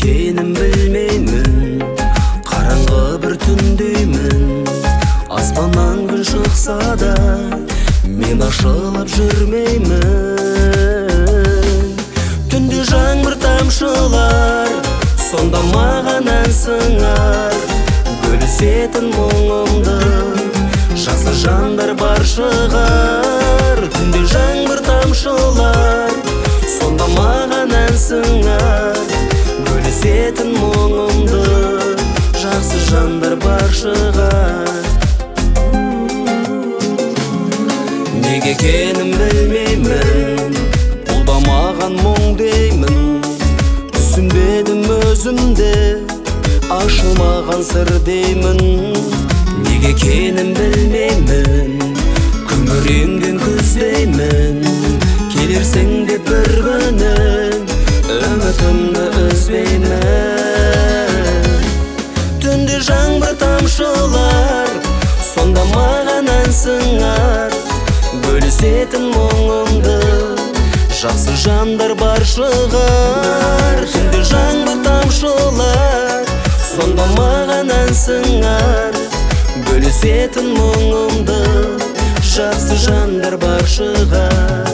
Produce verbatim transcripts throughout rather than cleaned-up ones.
екенін білмеймін, қараңғы бір түндеймін. Аспаннан күн шықса да мен ашылып жүрмеймін. Түнде жаңбыр тамшылар, сонда маған ән сыңар. Бөлісетін мұңымды жақсы жандар бар шығар. Түнде жаңбыр тамшылар, сонда маған ән сыңар. Бөлісетін мұңымды жақсы жандар бар шығар. Неге екенін білмеймін, бұл да маған мұң деймін. Түсінбедім өзімде, ашылмаған сыр деймін. Неге екенін білмеймін, күңіренген күздеймін. Келерсің деп бір күнін, үмітімді үзбеймін. Түнде жаңбыр тамшылар, сонда маған ән сыңар. Бөлісетін мұңымды жақсы жандар бар шығар. Түнде жаңбыр тамшылар, сонда маған ән сыңар. Бөлісетін мұңымды жақсы жандар бар шығар.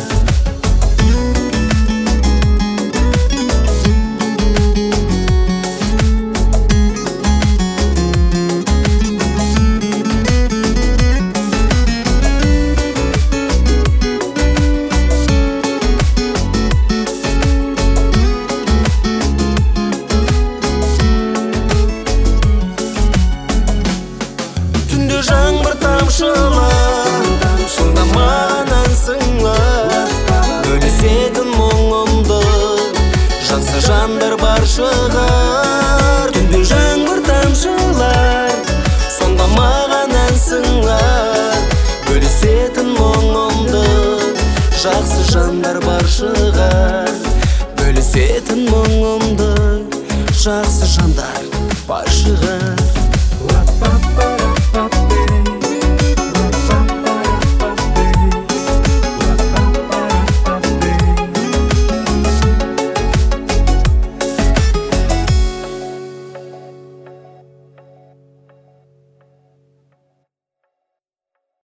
Жаңбыр тамшылар, сонда маған ән сыңар. Бөлісетін мұңымды жақсы жандар бар шығар. Түнде жаңбыр тамшылар, сонда маған ән сыңар. Бөлісетін мұңымды жақсы жандар бар шығар. Бөлісетін мұңымды